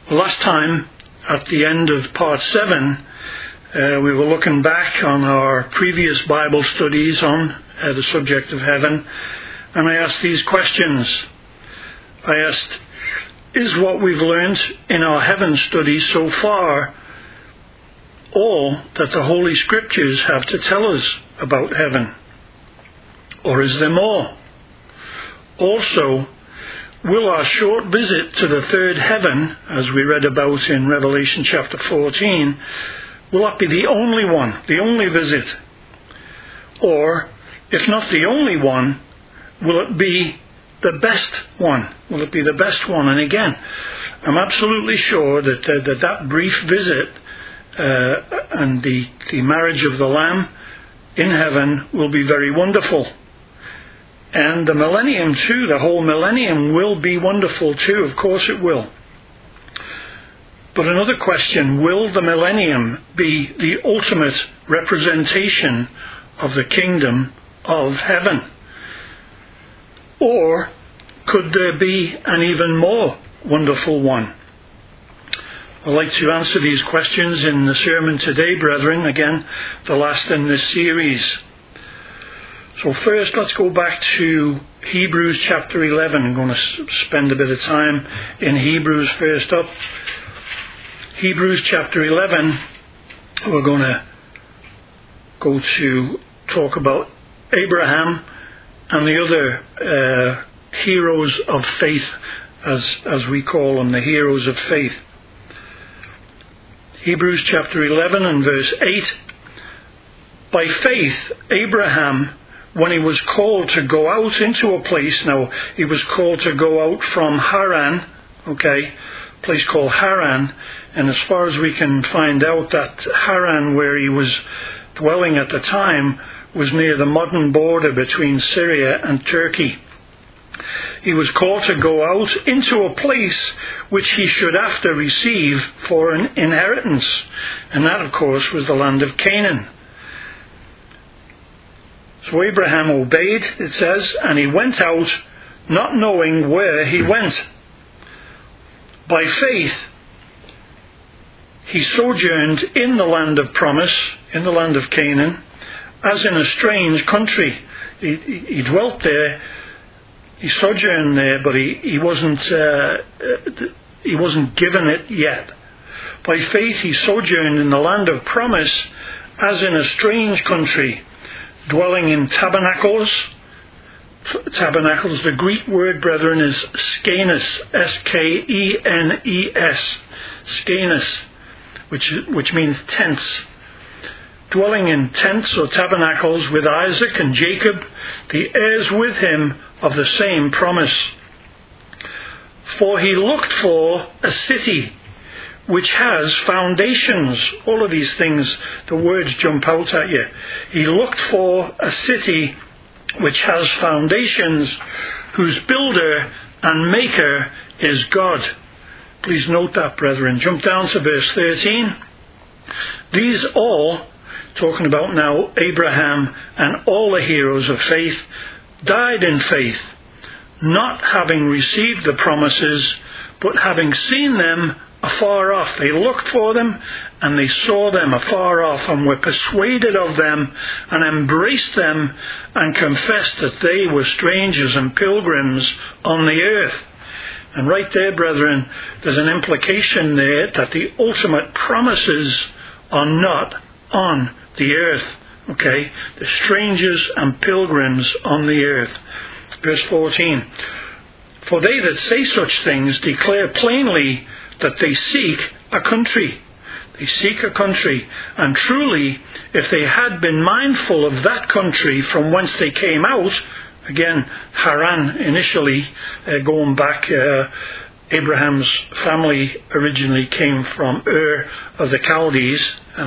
Last time, at the end of part 7, we were looking back on our previous Bible studies on the subject of heaven, and I asked these questions. I asked, is what we've learned in our heaven studies so far all that the Holy Scriptures have to tell us about heaven? Or is there more? Also, will our short visit to the third heaven, as we read about in Revelation chapter 14, will that be the only one, the only visit? Or, if not the only one, will it be the best one? Will it be the best one? And again, I'm absolutely sure that brief visit and the marriage of the Lamb in heaven will be very wonderful. And the millennium too, the whole millennium will be wonderful too. Of course it will. But another question, will the millennium be the ultimate representation of the kingdom of heaven? Or could there be an even more wonderful one? I'd like to answer these questions in the sermon today, brethren. Again, the last in this series. So first, let's go back to Hebrews chapter 11. I'm going to spend a bit of time in Hebrews first up. Hebrews chapter 11, we're going to go to talk about Abraham and the other heroes of faith, as we call them, the heroes of faith. Hebrews chapter 11 and verse 8. By faith, Abraham, when he was called to go out into a place, now he was called to go out from Haran, a place called Haran, and as far as we can find out, that Haran where he was dwelling at the time was near the modern border between Syria and Turkey. He was called to go out into a place which he should after receive for an inheritance, and that of course was the land of Canaan. So Abraham obeyed, it says, and he went out not knowing where he went. By faith, he sojourned in the land of promise, in the land of Canaan, as in a strange country. He dwelt there, he sojourned there, but he wasn't given it yet. By faith, he sojourned in the land of promise, as in a strange country, dwelling in tabernacles. Tabernacles, the Greek word, brethren, is skenes, S-K-E-N-E-S, skenes, which means tents. Dwelling in tents or tabernacles with Isaac and Jacob, the heirs with him of the same promise. For he looked for a city which has foundations. All of these things, the words jump out at you. He looked for a city which has foundations, whose builder and maker is God. Please note that, brethren. Jump down to verse 13. These all, talking about now Abraham and all the heroes of faith, died in faith, not having received the promises, but having seen them afar off. They looked for them and they saw them afar off and were persuaded of them and embraced them and confessed that they were strangers and pilgrims on the earth. And right there, brethren, there's an implication there that the ultimate promises are not on the earth. The strangers and pilgrims on the earth. Verse 14. For they that say such things declare plainly that they seek a country. They seek a country. And truly, if they had been mindful of that country from whence they came out, again, Haran initially, going back, Abraham's family originally came from Ur of the Chaldees.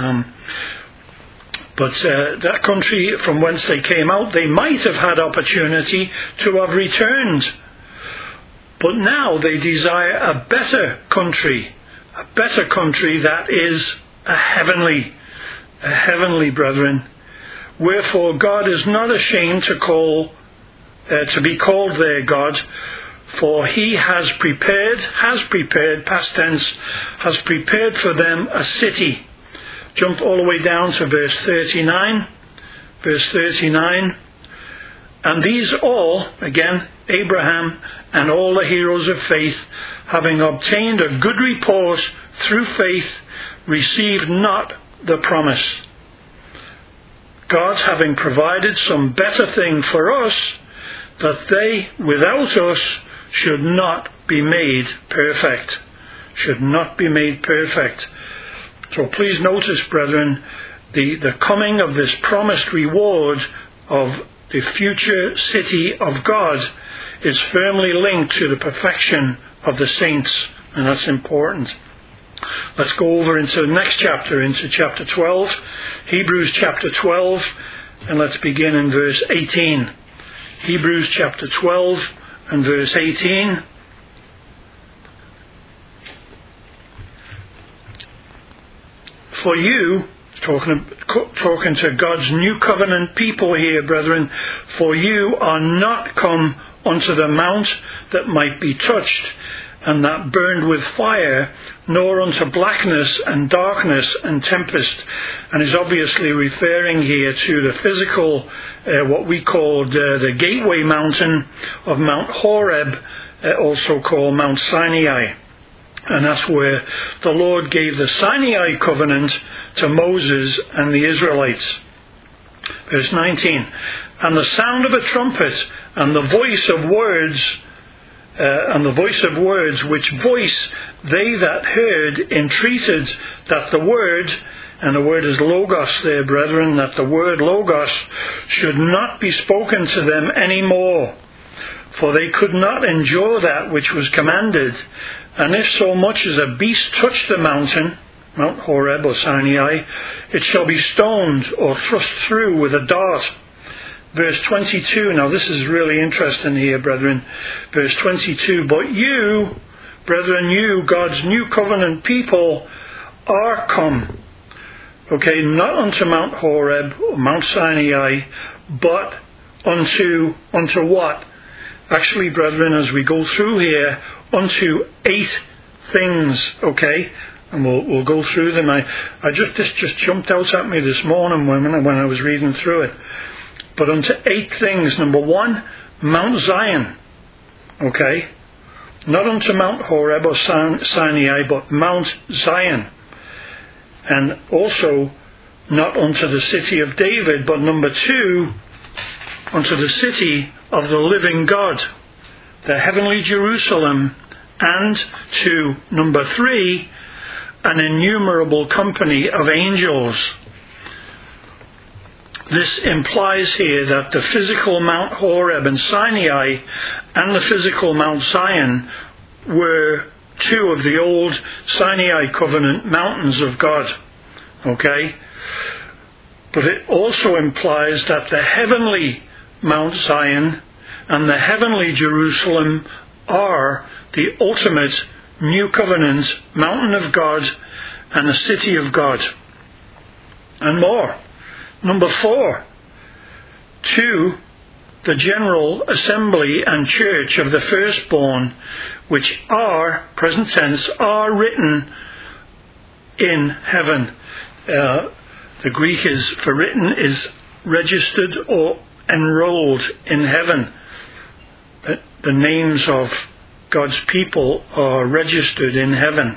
But that country from whence they came out, they might have had opportunity to have returned. But now they desire a better country that is a heavenly, brethren. Wherefore God is not ashamed to be called their God, For he has prepared, past tense, has prepared for them a city. Jump all the way down to verse 39. Verse 39. And these all, again, Abraham and all the heroes of faith, having obtained a good report through faith, received not the promise. God having provided some better thing for us, that they, without us, should not be made perfect. Should not be made perfect. So please notice, brethren, the coming of this promised reward of the future city of God is firmly linked to the perfection of the saints, and that's important. Let's go over into the next chapter, into chapter 12, Hebrews chapter 12, and let's begin in verse 18. Hebrews chapter 12 and verse 18. For you, talking to God's new covenant people here, brethren, for you are not come unto the mount that might be touched, and that burned with fire, nor unto blackness and darkness and tempest. And is obviously referring here to the physical, what we called the gateway mountain of Mount Horeb, also called Mount Sinai. And that's where the Lord gave the Sinai covenant to Moses and the Israelites. Verse 19. And the sound of a trumpet and the voice of words, which voice they that heard entreated that the word, and the word is logos there, brethren, that the word logos should not be spoken to them any more. For they could not endure that which was commanded. And if so much as a beast touch the mountain, Mount Horeb or Sinai, it shall be stoned or thrust through with a dart. Verse 22, now this is really interesting here, brethren. Verse 22, but you, brethren, you, God's new covenant people, are come. Okay, not unto Mount Horeb or Mount Sinai, but unto what? Actually, brethren, as we go through here, unto 8 things, okay? And we'll go through them. This just jumped out at me this morning when I was reading through it. But unto 8 things. Number 1, Mount Zion, okay? Not unto Mount Horeb or Sinai, but Mount Zion. And also, not unto the city of David, but number 2, unto the city of the living God, the heavenly Jerusalem, and to number 3, an innumerable company of angels. This implies here that the physical Mount Horeb and Sinai and the physical Mount Zion were 2 of the old Sinai covenant mountains of God. Okay? But it also implies that the heavenly Mount Zion and the heavenly Jerusalem are the ultimate new covenant mountain of God and the city of God. And more. Number 4, to the general assembly and church of the firstborn, which are, present tense, are written in heaven. The Greek is for written is registered or enrolled in heaven. The names of God's people are registered in heaven.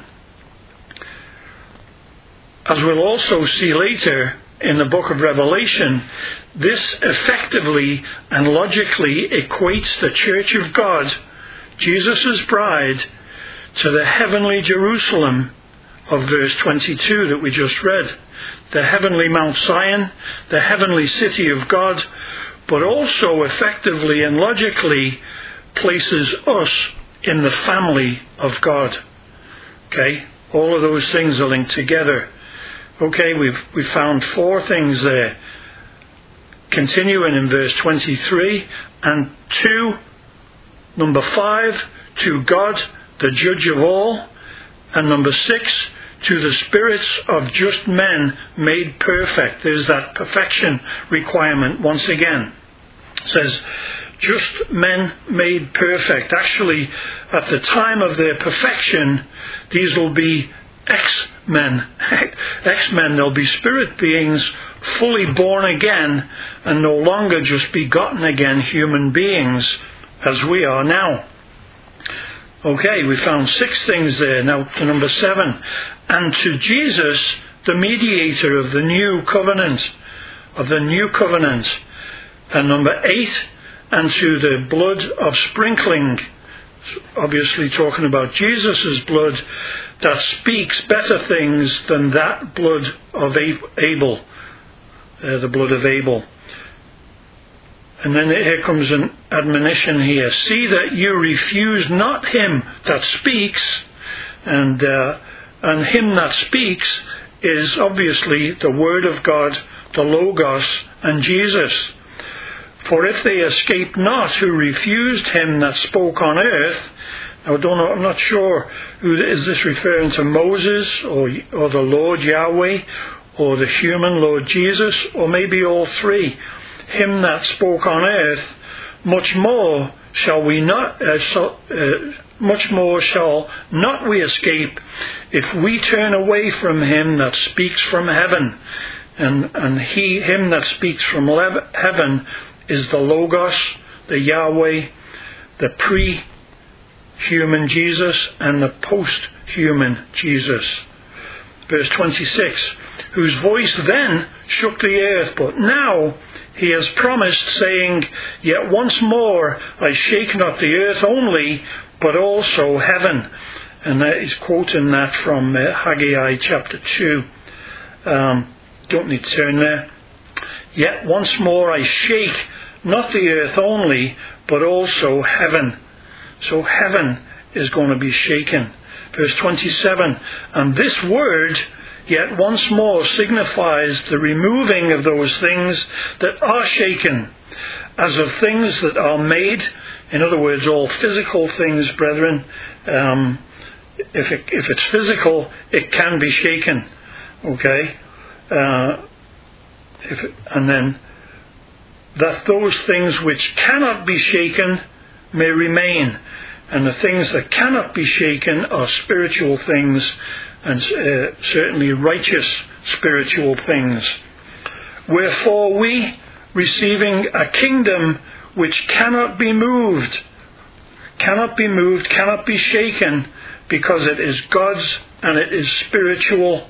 As we'll also see later in the book of Revelation, this effectively and logically equates the Church of God, Jesus' bride, to the heavenly Jerusalem of verse 22 that we just read. The heavenly Mount Zion, the heavenly city of God, but also effectively and logically places us in the family of God. Okay? All of those things are linked together. Okay, we've found 4 things there. Continuing in verse 23, and 2, number 5, to God, the judge of all, and number 6, to the spirits of just men made perfect. There's that perfection requirement once again. It says, just men made perfect. Actually, at the time of their perfection, these will be ex-men. Ex-men, they'll be spirit beings fully born again and no longer just begotten again human beings as we are now. Okay, we found 6 things there. Now to number 7. And to Jesus, the mediator of the new covenant. And number 8, and to the blood of sprinkling. Obviously talking about Jesus' blood that speaks better things than that blood of Abel. The blood of Abel. And then here comes an admonition here. See that you refuse not him that speaks, and him that speaks is obviously the Word of God, the Logos, and Jesus. For if they escape not who refused him that spoke on earth, I'm not sure is this referring to Moses or the Lord Yahweh or the human Lord Jesus, or maybe all 3. Him that spoke on earth, much more shall not we escape if we turn away from him that speaks from heaven. And him that speaks from heaven is the Logos, the Yahweh, the pre-human Jesus and the post-human Jesus. Verse 26, whose voice then shook the earth, but now he has promised, saying, yet once more I shake not the earth only, but also heaven. And that is quoting that from Haggai chapter 2. Don't need to turn there. Yet once more I shake not the earth only, but also heaven. So heaven is going to be shaken. Verse 27, and this word, yet once more, signifies the removing of those things that are shaken, as of things that are made. In other words, all physical things, brethren. If it's physical, it can be shaken. Okay? And then that those things which cannot be shaken may remain. And the things that cannot be shaken are spiritual things, and certainly righteous spiritual things. Wherefore we, receiving a kingdom which cannot be moved, cannot be shaken, because it is God's and it is spiritual,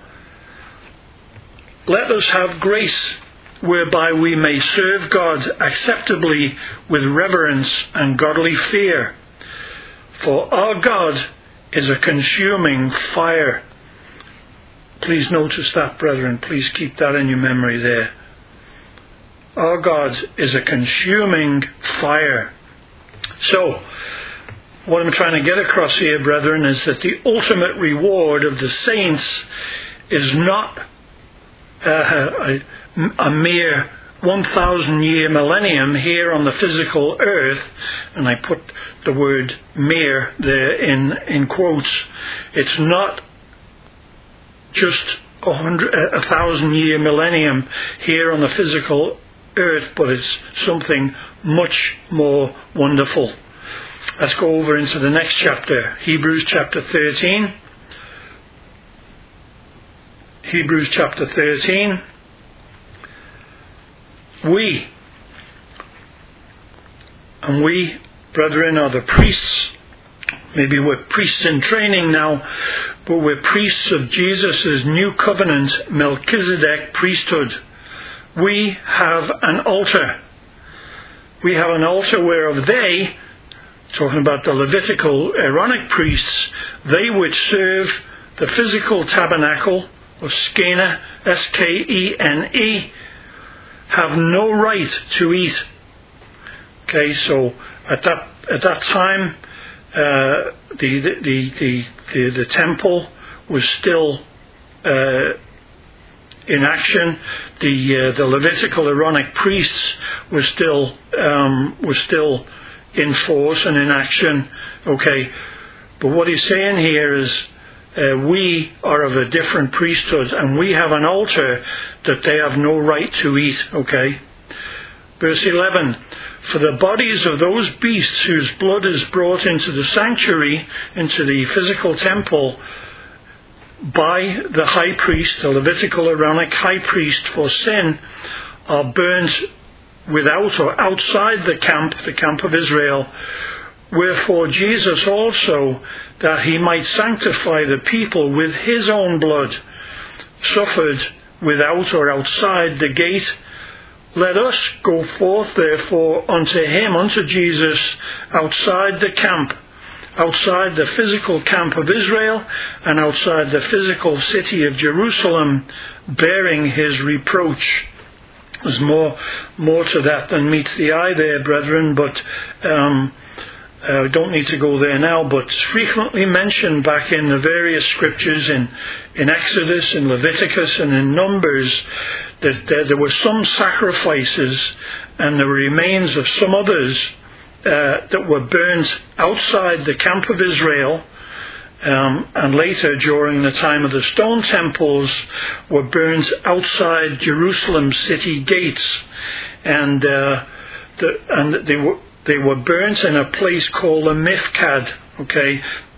let us have grace whereby we may serve God acceptably with reverence and godly fear. For our God is a consuming fire. Please notice that, brethren. Please keep that in your memory there. Our God is a consuming fire. So, what I'm trying to get across here, brethren, is that the ultimate reward of the saints is not a mere 1,000-year millennium here on the physical earth, and I put the word mere there in quotes. It's not just 1,000-year millennium here on the physical earth, but it's something much more wonderful. Let's go over into the next chapter, Hebrews chapter 13. Hebrews chapter 13. We, brethren, are the priests. Maybe we're priests in training now, but we're priests of Jesus' new covenant, Melchizedek priesthood. We have an altar. We have an altar whereof they, talking about the Levitical Aaronic priests, they which serve the physical tabernacle, or Skene, Skene, have no right to eat. Okay, so at that time, the temple was still in action. The Levitical Aaronic priests were still in force and in action. Okay, but what he's saying here is we are of a different priesthood, and we have an altar that they have no right to eat. Okay, verse 11. For the bodies of those beasts whose blood is brought into the sanctuary, into the physical temple, by the high priest, the Levitical Aaronic high priest for sin, are burnt without or outside the camp of Israel. Wherefore Jesus also, that he might sanctify the people with his own blood, suffered without or outside the gate. Let us go forth therefore unto him, unto Jesus, outside the camp, outside the physical camp of Israel, and outside the physical city of Jerusalem, bearing his reproach. There's more to that than meets the eye there, brethren, but we don't need to go there now, but it's frequently mentioned back in the various scriptures in Exodus, in Leviticus, and in Numbers, that there were some sacrifices and the remains of some others that were burnt outside the camp of Israel, and later during the time of the stone temples were burnt outside Jerusalem's city gates, and they were burnt in a place called a Mifkad, okay,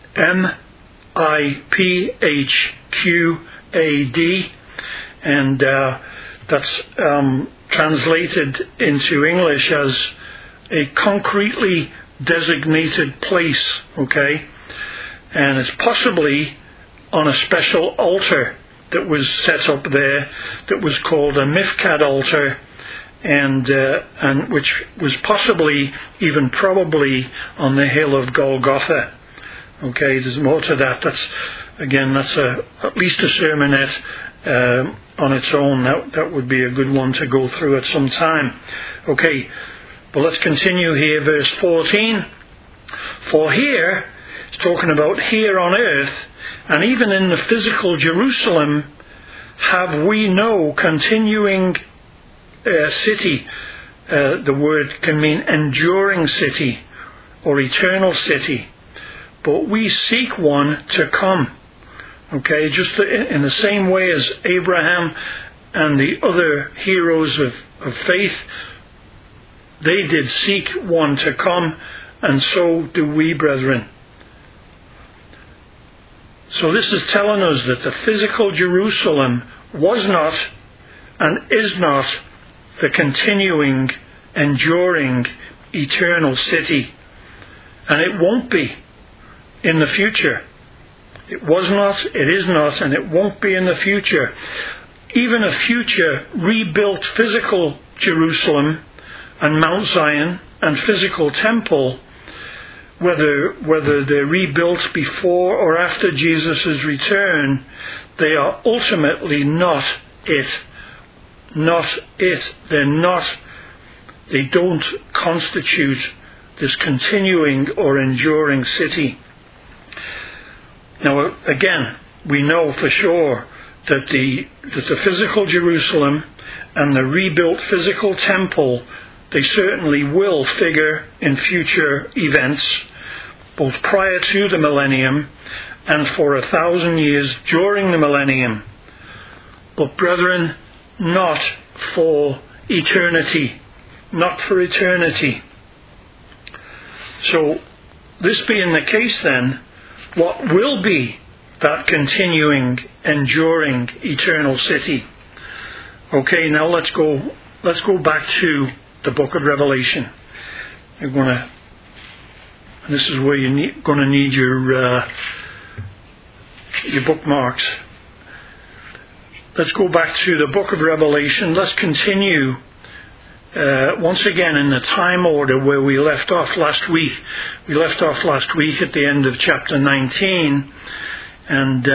Miphqad, and that's translated into English as a concretely designated place, okay, and it's possibly on a special altar that was set up there that was called a Mifkad altar, and which was possibly, even probably, on the hill of Golgotha. Okay, there's more to that. That's at least a sermonette on its own. That would be a good one to go through at some time. Okay, but let's continue here, verse 14. For here, it's talking about here on earth, and even in the physical Jerusalem, have we no continuing city. The word can mean enduring city or eternal city. But we seek one to come. Okay, just in the same way as Abraham and the other heroes of faith, they did seek one to come, and so do we, brethren. So this is telling us that the physical Jerusalem was not and is not the continuing, enduring, eternal city. And it won't be in the future. It was not, it is not, and it won't be in the future. Even a future rebuilt physical Jerusalem and Mount Zion and physical temple, whether they're rebuilt before or after Jesus' return, they are ultimately not it. Not it. They don't constitute this continuing or enduring city. Now, again, we know for sure that the physical Jerusalem and the rebuilt physical temple, they certainly will figure in future events, both prior to the millennium and for 1,000 years during the millennium. But brethren, not for eternity. Not for eternity. So, this being the case then, what will be that continuing, enduring, eternal city? Okay, now let's go back to the book of Revelation. This is where you're going to need your bookmarks. Let's go back to the book of Revelation. Let's continue once again in the time order where we left off last week. We left off last week at the end of chapter 19. And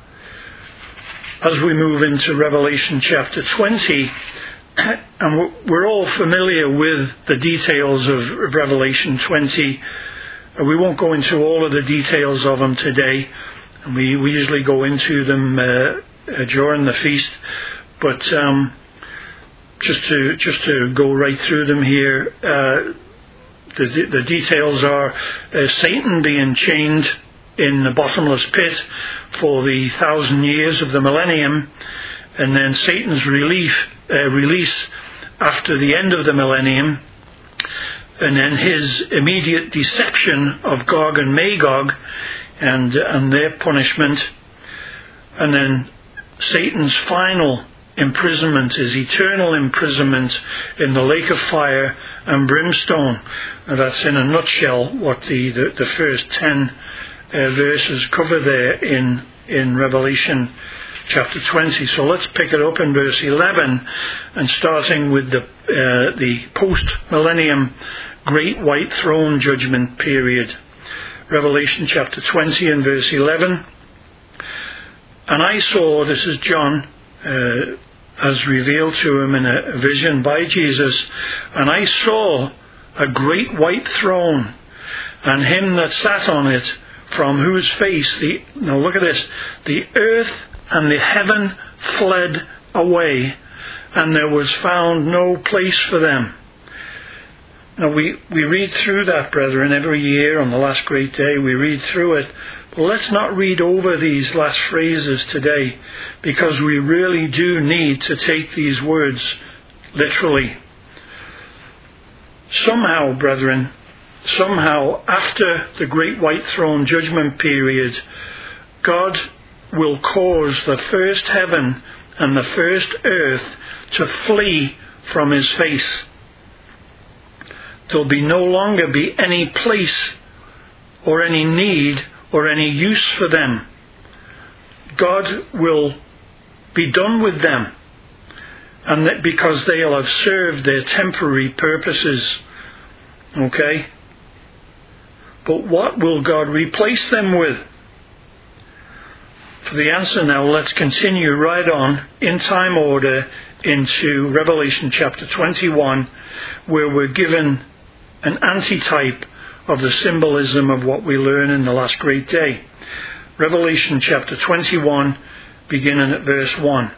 as we move into Revelation chapter 20, and we're all familiar with the details of Revelation 20. We won't go into all of the details of them today. And we usually go into them during the feast. But just to go right through them here, the details are Satan being chained in the bottomless pit for the 1,000 years of the millennium, and then Satan's release after the end of the millennium, and then his immediate deception of Gog and Magog and their punishment, and then Satan's final imprisonment, his eternal imprisonment in the lake of fire and brimstone. And that's in a nutshell what the first 10 verses cover there in Revelation chapter 20. So let's pick it up in verse 11, and starting with the post-millennium Great White Throne Judgment period. Revelation chapter 20 and verse 11. And I saw, this is John, as revealed to him in a vision by Jesus, and I saw a great white throne, and him that sat on it, from whose face now look at this, the earth and the heaven fled away, and there was found no place for them. Now we read through that, brethren, every year on the last great day. We read through it. But let's not read over these last phrases today, because we really do need to take these words literally. Somehow, brethren, after the Great White Throne Judgment period, God will cause the first heaven and the first earth to flee from his face. There'll no longer be any place or any need or any use for them. God will be done with them, and that because they'll have served their temporary purposes. Okay? But what will God replace them with? For the answer now, let's continue right on in time order into Revelation chapter 21, where we're given an antitype of the symbolism of what we learn in the last great day. Revelation chapter 21, beginning at verse 1.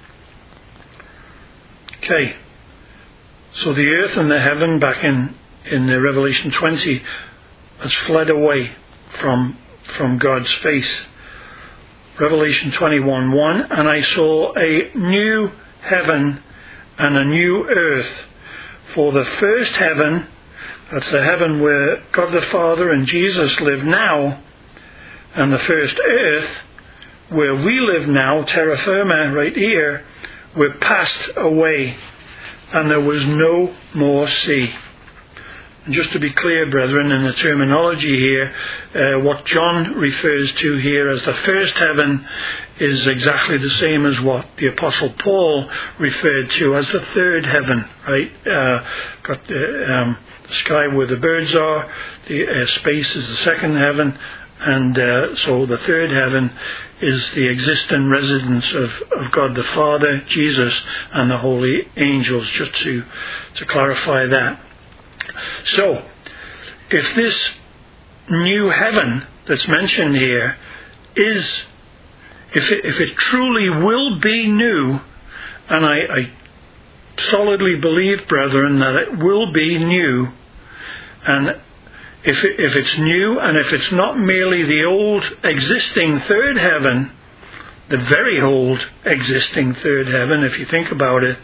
Okay, so the earth and the heaven back in the Revelation 20 has fled away from God's face. Revelation 21:1, and I saw a new heaven and a new earth, for the first heaven, that's the heaven where God the Father and Jesus live now, and the first earth, where we live now, terra firma, right here, were passed away, and there was no more sea. And just to be clear, brethren, in the terminology here, what John refers to here as the first heaven is exactly the same as what the Apostle Paul referred to as the third heaven, right? Got the sky where the birds are, the space is the second heaven, and so the third heaven is the existing residence of God the Father, Jesus, and the holy angels, just to clarify that. So, if this new heaven that's mentioned here is, if it truly will be new, and I solidly believe, brethren, that it will be new, and if it's new, and if it's not merely the old existing third heaven, the very old existing third heaven, if you think about it,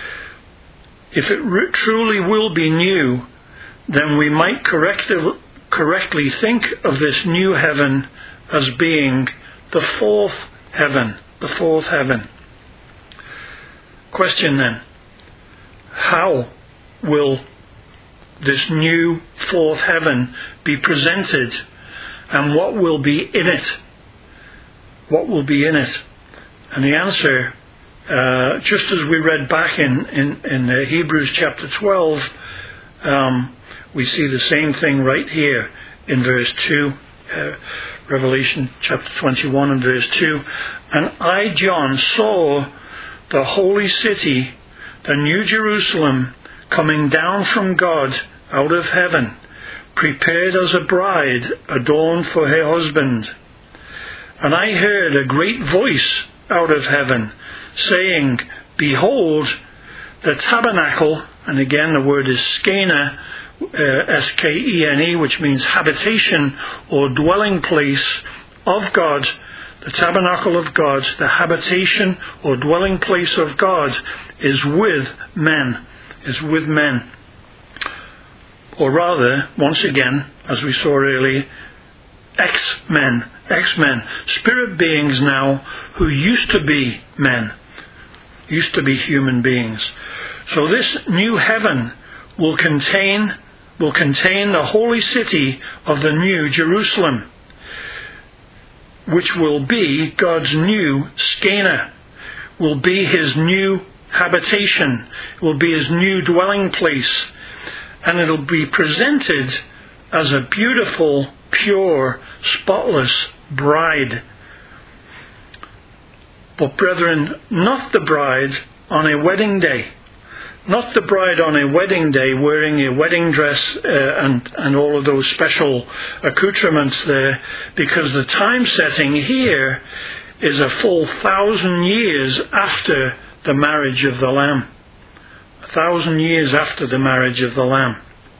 if it truly will be new, then we might correctly think of this new heaven as being the fourth heaven. The fourth heaven. Question then, how will this new fourth heaven be presented, and what will be in it? What will be in it? And the answer, just as we read back in Hebrews chapter 12, we see the same thing right here in verse 2, Revelation chapter 21 and verse 2. And I, John, saw the holy city, the new Jerusalem, coming down from God out of heaven, prepared as a bride adorned for her husband. And I heard a great voice out of heaven, saying, Behold, the tabernacle, and again the word is skene, S-K-E-N-E, which means habitation or dwelling place of God, the tabernacle of God, the habitation or dwelling place of God is with men, or rather, once again, as we saw earlier, ex-men, spirit beings now who used to be men, used to be human beings. So this new heaven will contain the holy city of the new Jerusalem, which will be God's new Shekinah, will be his new habitation, will be his new dwelling place, and it'll be presented as a beautiful, pure, spotless bride. But brethren, not the bride on a wedding day. Not the bride on a wedding day wearing a wedding dress and all of those special accoutrements there, because the time setting here is a full 1,000 years after the marriage of the Lamb. 1,000 years after the marriage of the Lamb.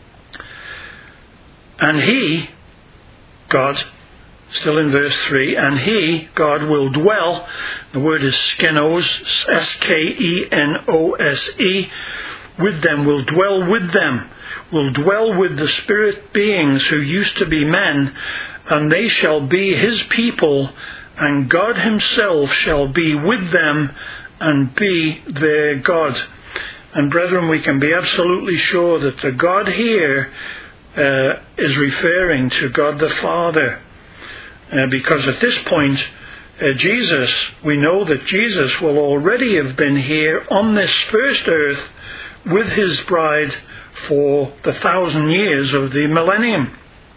And he, God, still in verse 3, and he, God, will dwell, the word is skenos, S-K-E-N-O-S-E, with them, will dwell with them, will dwell with the spirit beings who used to be men, and they shall be his people, and God himself shall be with them and be their God. And brethren, we can be absolutely sure that the God here is referring to God the Father. Because at this point, Jesus, we know that Jesus will already have been here on this first earth with his bride for the 1,000 years of the millennium.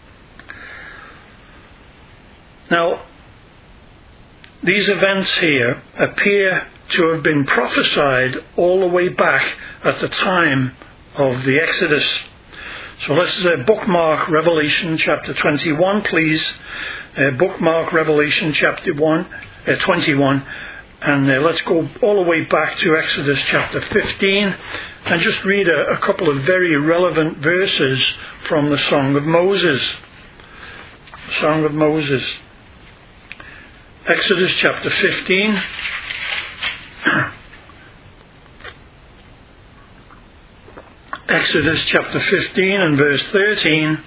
Now, these events here appear to have been prophesied all the way back at the time of the Exodus. So let's bookmark Revelation chapter 21, please. Bookmark Revelation chapter 21, and let's go all the way back to Exodus chapter 15 and just read a couple of very relevant verses from the Song of Moses. Song of Moses. Exodus chapter 15. Exodus chapter 15 and verse 13.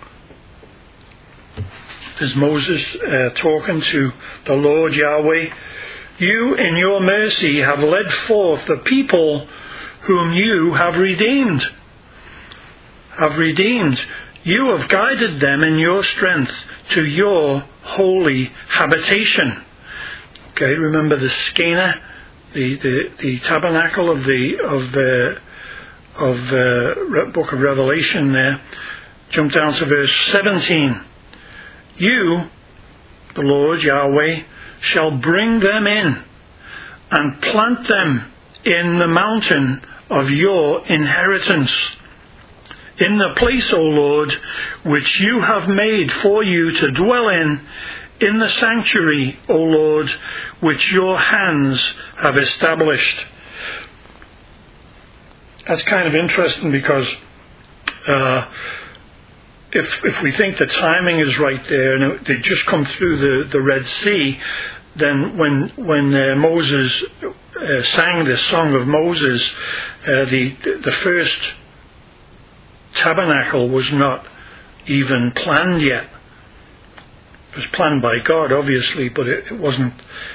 Is Moses talking to the Lord Yahweh. You in your mercy have led forth the people whom you have redeemed. You have guided them in your strength to your holy habitation. Okay, remember the Shekinah, the tabernacle of the book of Revelation there. Jump down to verse 17. You, the Lord Yahweh, shall bring them in and plant them in the mountain of your inheritance, in the place, O Lord, which you have made for you to dwell in the sanctuary, O Lord, which your hands have established. That's kind of interesting because if we think the timing is right there, and they just come through the Red Sea, then when Moses sang this Song of Moses, the first tabernacle was not even planned yet. It was planned by God, obviously, but it wasn't.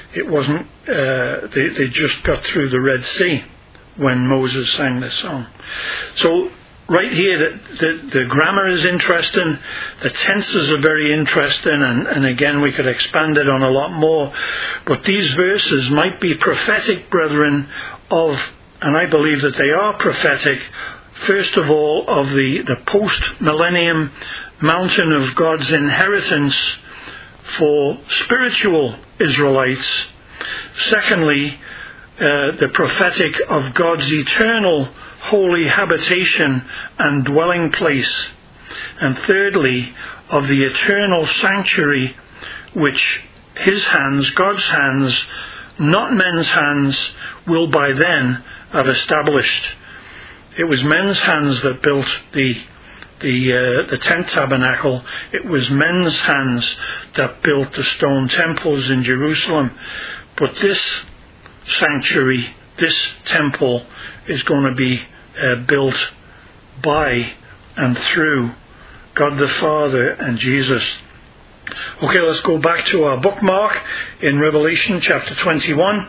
They just got through the Red Sea when Moses sang this song. So right here, the grammar is interesting, the tenses are very interesting, and again we could expand it on a lot more. But these verses might be prophetic, brethren, and I believe that they are prophetic, first of all, of the post-millennium mountain of God's inheritance for spiritual Israelites. Secondly, the prophetic of God's eternal holy habitation and dwelling place. And thirdly, of the eternal sanctuary which his hands, God's hands, not men's hands, will by then have established. It was men's hands that built the tent tabernacle. It was men's hands that built the stone temples in Jerusalem. But this sanctuary, this temple, is going to be built by and through God the Father and Jesus. Okay, let's go back to our bookmark in Revelation chapter 21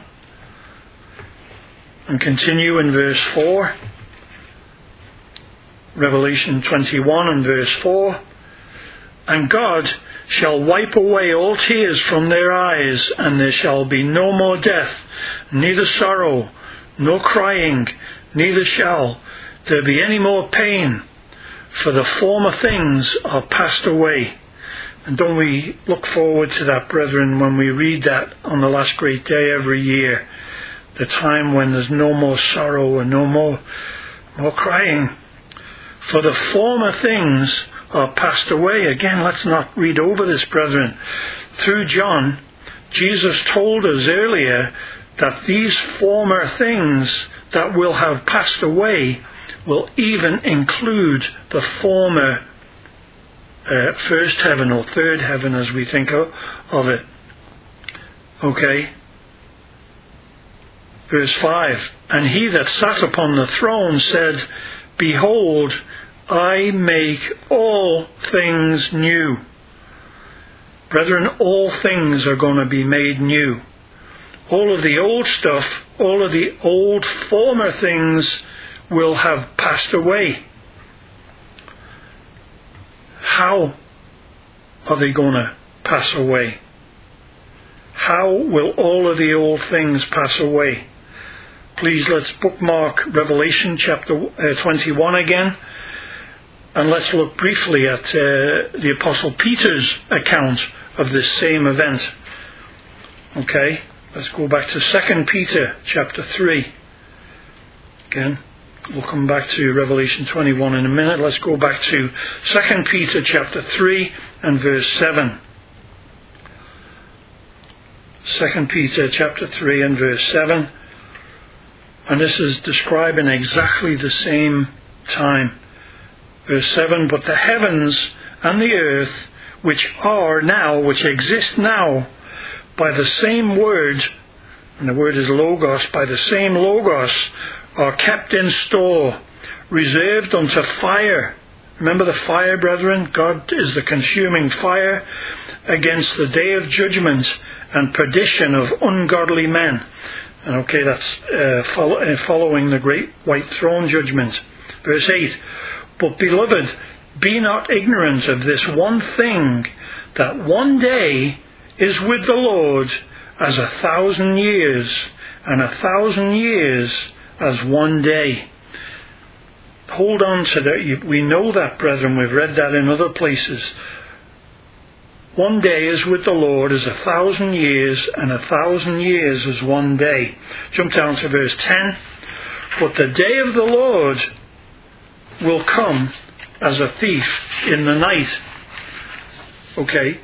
and continue in verse 4. Revelation 21 and verse 4. And God shall wipe away all tears from their eyes, and there shall be no more death, neither sorrow, nor crying, neither shall there be any more pain, for the former things are passed away. And don't we look forward to that, brethren, when we read that on the last great day every year, the time when there's no more sorrow and no more crying. For the former things are passed away. Again, let's not read over this, brethren. Through John, Jesus told us earlier that these former things that will have passed away will even include the former first heaven or third heaven, as we think of it. Okay. Verse 5. And he that sat upon the throne said, Behold, I make all things new. Brethren, all things are going to be made new. All of the old stuff, all of the old former things will have passed away. How are they going to pass away? How will all of the old things pass away? Please, let's bookmark Revelation chapter 21 again. And let's look briefly at the Apostle Peter's account of this same event. Okay, let's go back to 2 Peter chapter 3. Again, we'll come back to Revelation 21 in a minute. Let's go back to 2 Peter chapter 3 and verse 7. 2 Peter chapter 3 and verse 7. And this is describing exactly the same time. Verse 7, But the heavens and the earth, which exist now, by the same word, and the word is logos, by the same logos, are kept in store, reserved unto fire. Remember the fire, brethren? God is the consuming fire against the day of judgment and perdition of ungodly men. And okay, that's following the great white throne judgment. Verse 8, But beloved, be not ignorant of this one thing, that one day is with the Lord as 1,000 years, and 1,000 years as one day. Hold on to that. We know that, brethren. We've read that in other places. One day is with the Lord as 1,000 years, and 1,000 years as one day. Jump down to verse 10. But the day of the Lord will come as a thief in the night. Okay.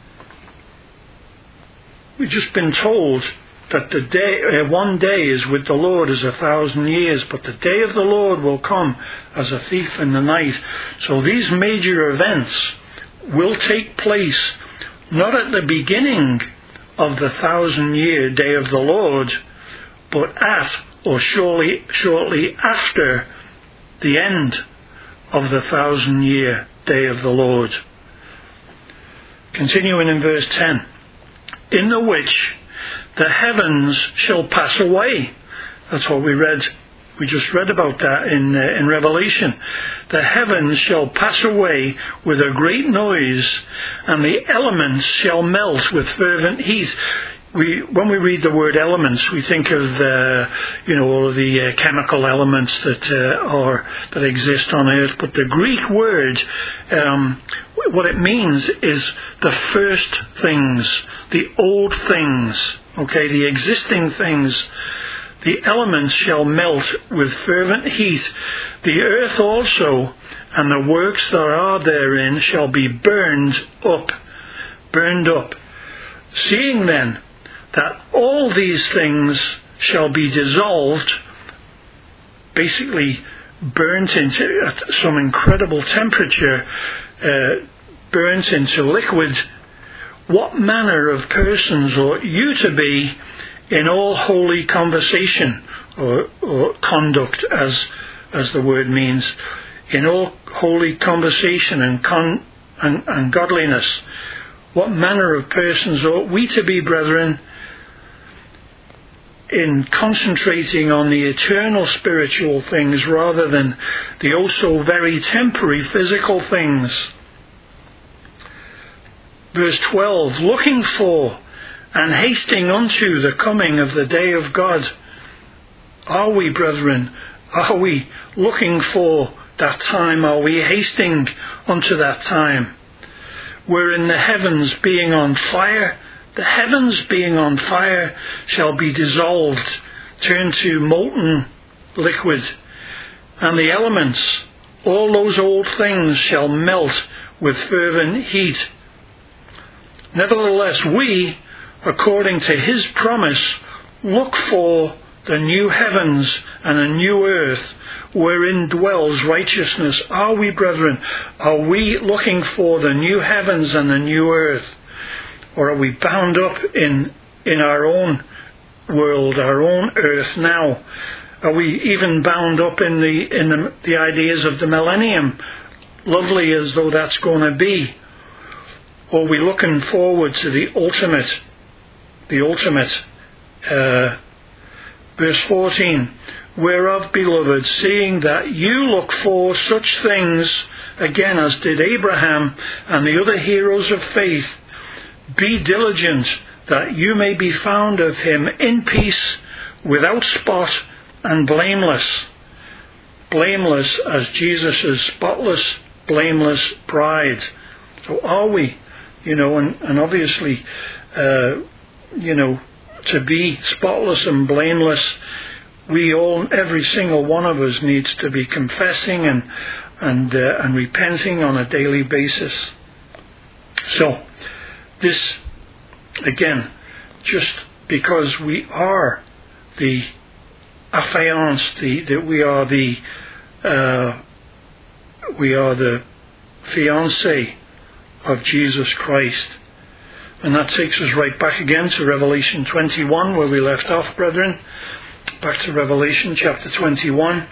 We've just been told that the day, one day is with the Lord as 1,000 years, but the day of the Lord will come as a thief in the night. So these major events will take place not at the beginning of the 1,000-year day of the Lord, but at or shortly after the end of the 1,000-year day of the Lord. Continuing in verse 10, in the which the heavens shall pass away. That's what we read. We just read about that in Revelation. The heavens shall pass away with a great noise, and the elements shall melt with fervent heat. When we read the word elements, we think of all of the chemical elements that exist on earth. But the Greek word, what it means is the first things, the old things, okay, the existing things. The elements shall melt with fervent heat. The earth also and the works that are therein shall be burned up. Seeing then that all these things shall be dissolved, basically burnt into at some incredible temperature, burnt into liquid, what manner of persons ought you to be in all holy conversation or conduct, as the word means, in all holy conversation and godliness. What manner of persons ought we to be, brethren, in concentrating on the eternal spiritual things rather than the also very temporary physical things? Verse 12, looking for and hasting unto the coming of the day of God. Are we, brethren, are we looking for that time? Are we hasting unto that time? Wherein the heavens being on fire, the heavens being on fire shall be dissolved, turn to molten liquid, and the elements, all those old things, shall melt with fervent heat. Nevertheless, we, according to his promise, look for the new heavens and a new earth, wherein dwells righteousness. Are we, brethren? Are we looking for the new heavens and the new earth? Or are we bound up in our own world, our own earth now? Are we even bound up in the ideas of the millennium, lovely as though that's going to be? Or are we looking forward to the ultimate? Verse 14, whereof, beloved, seeing that you look for such things, again as did Abraham and the other heroes of faith, be diligent that you may be found of him in peace, without spot and blameless. Blameless as Jesus' spotless, blameless bride. So are we, and obviously, to be spotless and blameless, every single one of us needs to be confessing and repenting on a daily basis. So, this, again, just because we are the affianced, that we are the fiancé of Jesus Christ. And that takes us right back again to Revelation 21, where we left off, brethren. Back to Revelation chapter 21.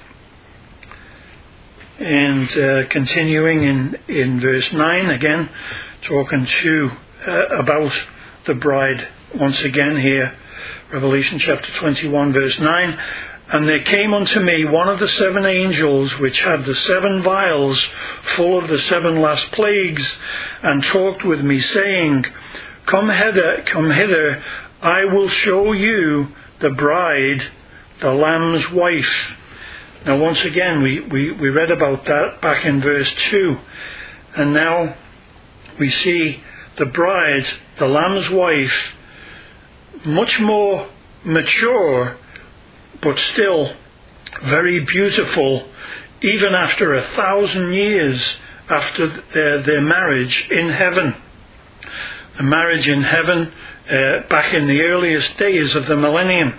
And continuing in verse 9, again, talking about the bride once again here. Revelation chapter 21, verse 9. And there came unto me one of the 7 angels, which had the 7 vials full of the 7 last plagues, and talked with me, saying, Come hither, I will show you the bride, the Lamb's wife. Now once again, we read about that back in verse 2. And now we see the bride, the Lamb's wife, much more mature, but still very beautiful, even after 1,000 years after their marriage in heaven. A marriage in heaven back in the earliest days of the millennium.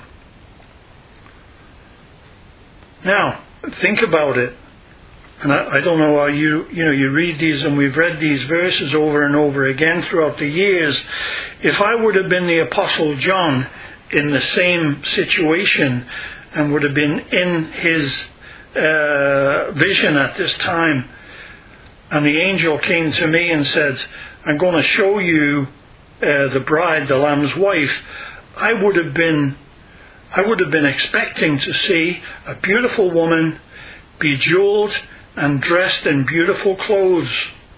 Now, think about it. And I don't know how you read these, and we've read these verses over and over again throughout the years. If I would have been the Apostle John in the same situation and would have been in his vision at this time, and the angel came to me and said, I'm going to show you the bride, the Lamb's wife, I would have been expecting to see a beautiful woman, bejeweled and dressed in beautiful clothes.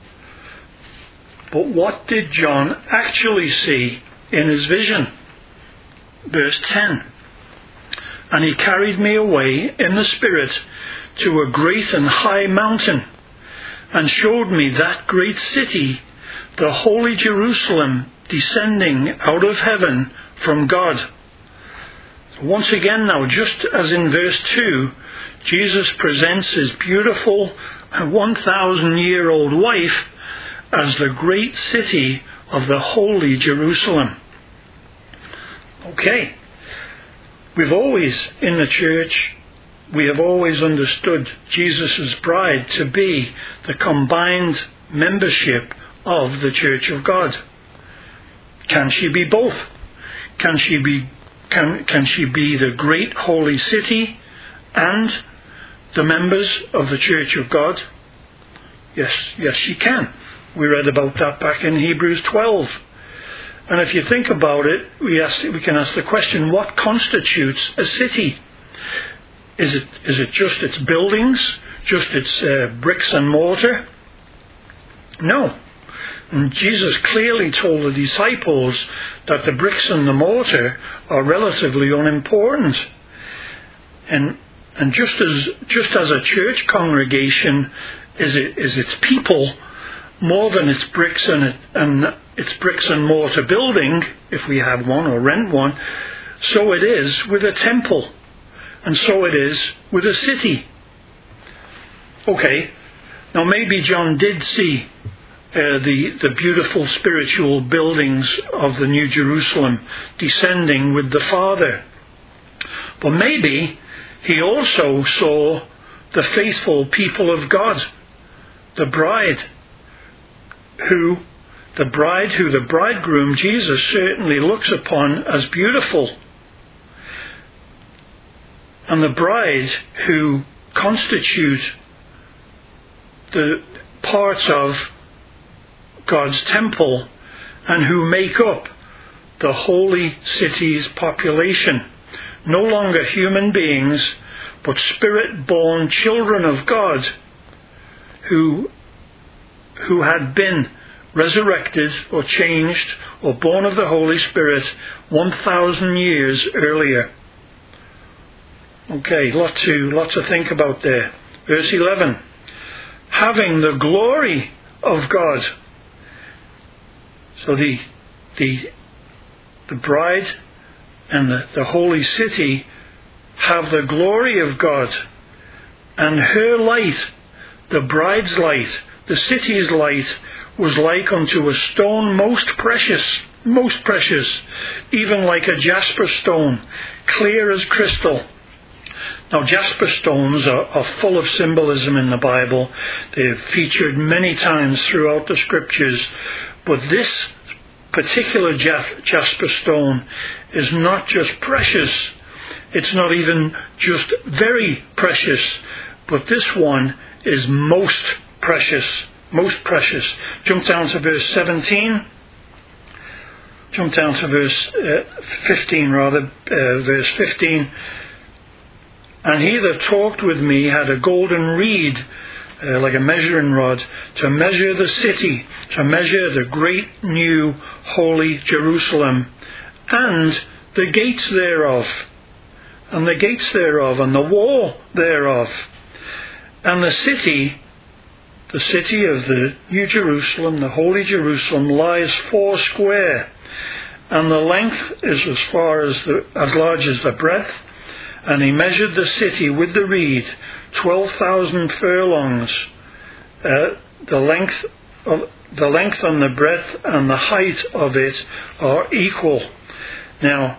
But what did John actually see in his vision? Verse 10. And he carried me away in the Spirit to a great and high mountain, and showed me that great city, the holy Jerusalem, descending out of heaven from God. Once again now, just as in verse 2, Jesus presents his beautiful 1,000-year-old wife as the great city of the holy Jerusalem. Okay. We've always, in the church, we have always understood Jesus' bride to be the combined membership of the Church of God. Can she be both? Can she be the great holy city and the members of the Church of God? Yes, she can. We read about that back in Hebrews 12. And if you think about it, we can ask the question, what constitutes a city? Is it just its buildings, just its bricks and mortar? No. And Jesus clearly told the disciples that the bricks and the mortar are relatively unimportant. And just as a church congregation is its people more than its bricks and its bricks and mortar building, if we have one or rent one, so it is with a temple, and so it is with a city. Okay, now maybe John did see the beautiful spiritual buildings of the New Jerusalem descending with the Father, but maybe he also saw the faithful people of God, the bride who the bridegroom Jesus certainly looks upon as beautiful, and the bride who constitute the parts of God's temple and who make up the holy city's population. No longer human beings, but spirit-born children of God who had been resurrected or changed or born of the Holy Spirit 1,000 years earlier. Okay, lot to think about there. Verse 11. Having the glory of God. So the bride and the holy city have the glory of God, and her light, the bride's light, the city's light, was like unto a stone most precious, even like a jasper stone, clear as crystal. Now, jasper stones are full of symbolism in the Bible. They're featured many times throughout the Scriptures, but this particular jasper stone is not just precious, it's not even just very precious, but this one is most precious. Jump down to verse 17. Jump down to verse 15 rather. Verse 15. And he that talked with me had a golden reed, like a measuring rod, to measure the city, to measure the great new holy Jerusalem, and the gates thereof, and the wall thereof. And the city of the New Jerusalem, the holy Jerusalem, lies 4 square, and the length is as large as the breadth. And he measured the city with the reed, 12,000 furlongs. The length and the breadth and the height of it are equal. Now,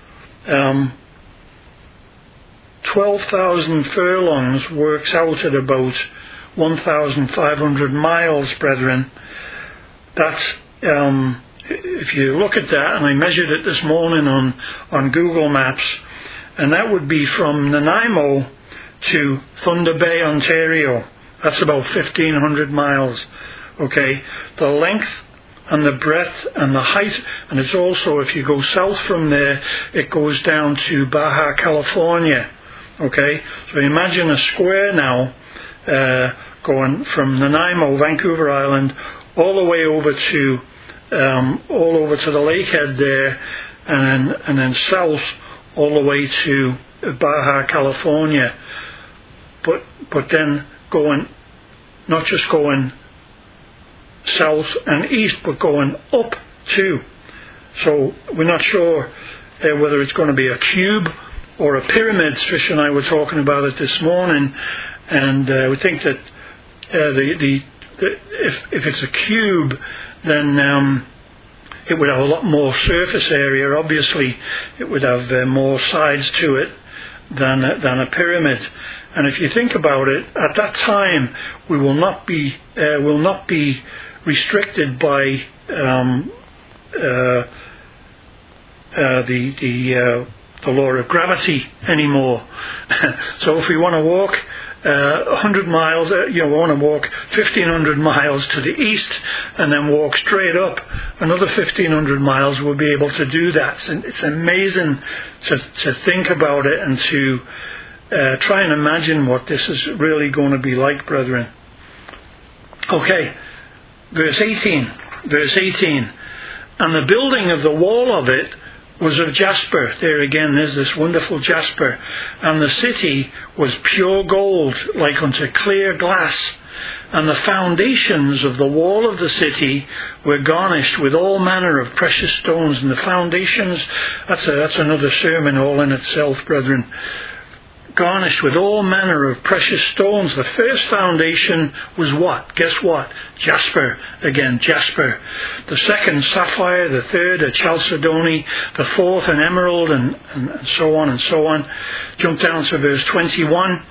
12,000 furlongs works out at about 1,500 miles, brethren. That's if you look at that, and I measured it this morning on Google Maps, and that would be from Nanaimo to Thunder Bay, Ontario. That's about 1,500 miles. Okay, the length and the breadth and the height, and it's also, if you go south from there, it goes down to Baja California. Okay, so imagine a square now, going from Nanaimo, Vancouver Island, all the way over to the lakehead there, and then south all the way to Baja California. But then not just going south and east, but going up too. So we're not sure whether it's going to be a cube or a pyramid. Trish and I were talking about it this morning, and we think that if it's a cube, then it would have a lot more surface area. Obviously, it would have more sides to it than a pyramid. And if you think about it, at that time, we will not be restricted by the the law of gravity anymore. So if we want to walk 100 miles, we want to walk 1,500 miles to the east and then walk straight up another 1,500 miles, we'll be able to do that. And it's amazing to think about it and to try and imagine what this is really going to be like, brethren. Okay, verse 18. And the building of the wall of it was of jasper. There again, there's this wonderful jasper. And the city was pure gold, like unto clear glass. And the foundations of the wall of the city were garnished with all manner of precious stones. And the foundations, that's another sermon all in itself, brethren. Garnished with all manner of precious stones. The first foundation was what? Guess what? Jasper. Again, jasper. The second, sapphire. The third, a chalcedony. The fourth, an emerald, and so on and so on. Jump down to verse 21.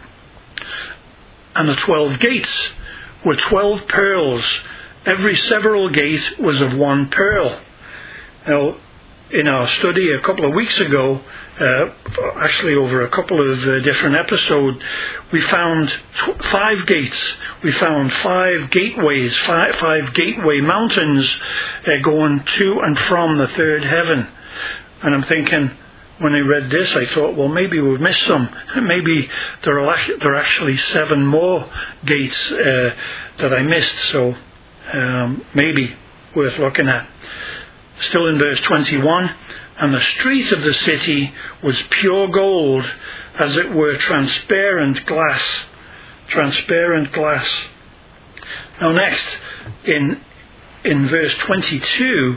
And the 12 gates were 12 pearls. Every several gate was of one pearl. Now, in our study a couple of weeks ago, actually over a couple of different episodes, we found 5 gates. We found 5 gateways, five gateway mountains going to and from the third heaven. And I'm thinking, when I read this, I thought, well, maybe we've missed some. Maybe there are actually 7 more gates that I missed. So maybe worth looking at. Still in verse 21, and the street of the city was pure gold, as it were transparent glass. Transparent glass. Now next, in verse 22,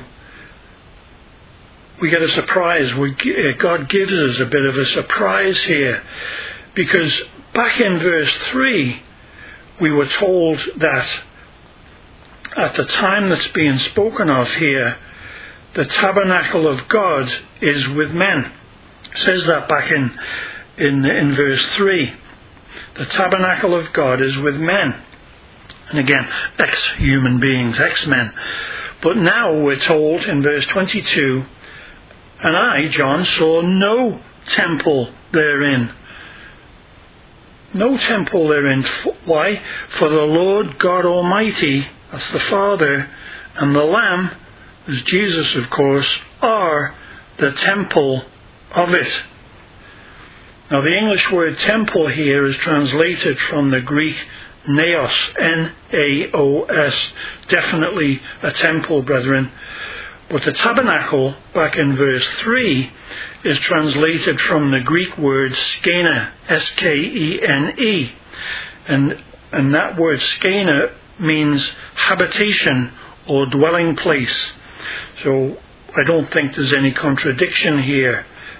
we get a surprise. God gives us a bit of a surprise here, because back in verse 3, we were told that at the time that's being spoken of here, the tabernacle of God is with men. It says that back in verse 3. The tabernacle of God is with men. And again, ex-human beings, ex-men. But now we're told in verse 22, and I, John, saw no temple therein. No temple therein. Why? For the Lord God Almighty, that's the Father, and the Lamb, as Jesus, of course, are the temple of it. Now, the English word temple here is translated from the Greek naos, N-A-O-S, definitely a temple, brethren. But the tabernacle, back in verse 3, is translated from the Greek word skene, S-K-E-N-E. And that word skene means habitation or dwelling place. So I don't think there's any contradiction here.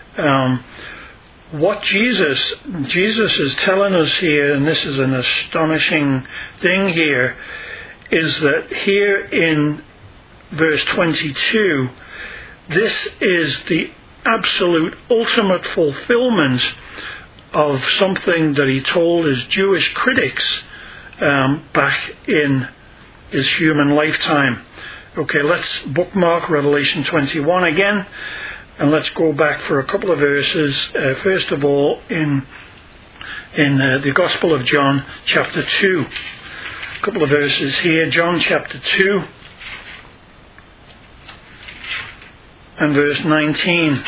What Jesus is telling us here, and this is an astonishing thing here, is that here in verse 22, this is the absolute ultimate fulfillment of something that he told his Jewish critics back in his human lifetime. Okay, let's bookmark Revelation 21 again, and let's go back for a couple of verses. First of all, in the Gospel of John, chapter 2. A couple of verses here, John chapter 2, and verse 19.